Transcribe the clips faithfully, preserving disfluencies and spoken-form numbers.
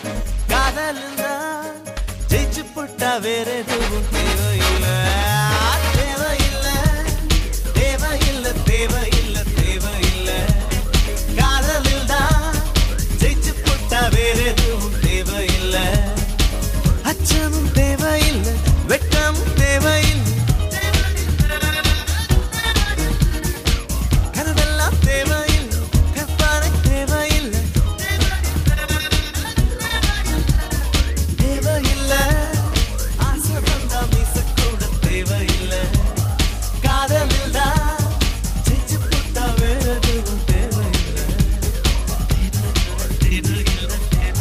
காதலில் ஜெயிச்சு புட்டா வேற எதுவும் தேவையில்லை தேவையில்லை தேவையில்லை தேவையில்லை தேவையில்லை காதலில் தான் ஜெயிச்சு புட்டா வேற எதுவும் தேவையில்லை அச்சமும் தேவையில்லை வெட்கமும் தேவையில்லை கனவெல்லாம் தேவையில்லை கற்பனை தேவையில்லை தேவையில்லை ஆசை வந்தா மீசக்கூட தேவையில்லை காதலில் தான் ஜெயிச்சு புட்டா வேற எதுவும் தேவையில்லை தேவையில்லை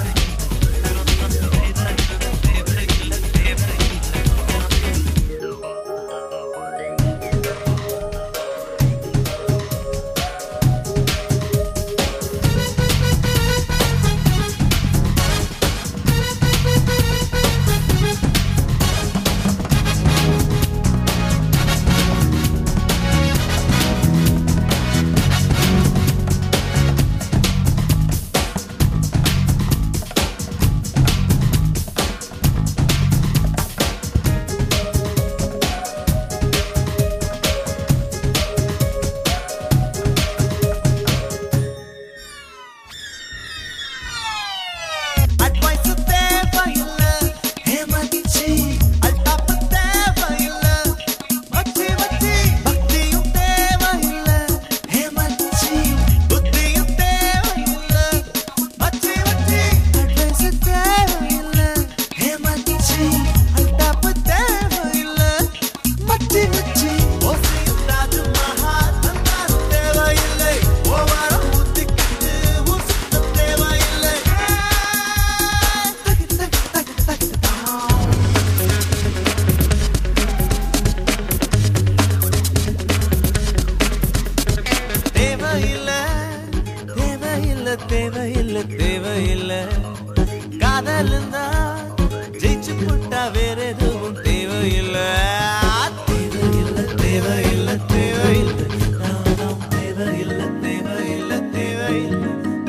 தேவையில்லை தேவையில்லை காதலில் தான் ஜெயிச்சு புட்டா வேற எதுவும் தேவையில்லை தேவையில்லை தேவையில்லை தேவையில்லை தேவையில்லை தேவையில்லை தேவையில்லை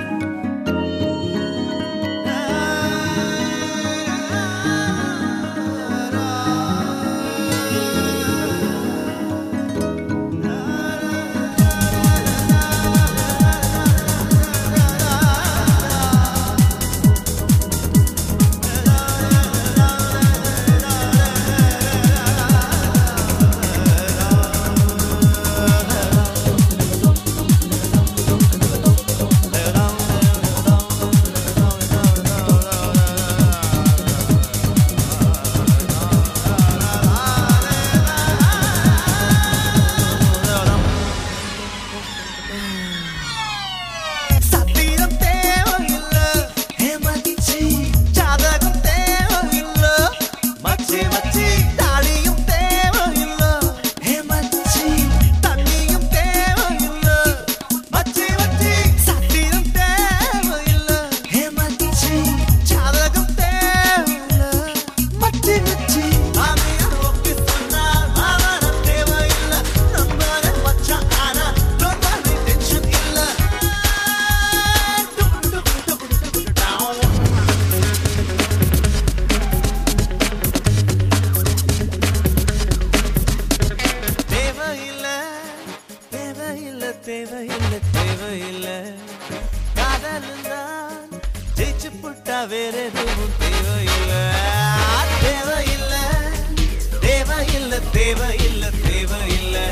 தேவையில்லை தேவையில்லை காதலில் தான் ஜெயிச்சு புட்டா வேற எதுவும் தேவையில்லை தேவையில்லை தேவையில்லை தேவையில்லை தேவையில்லை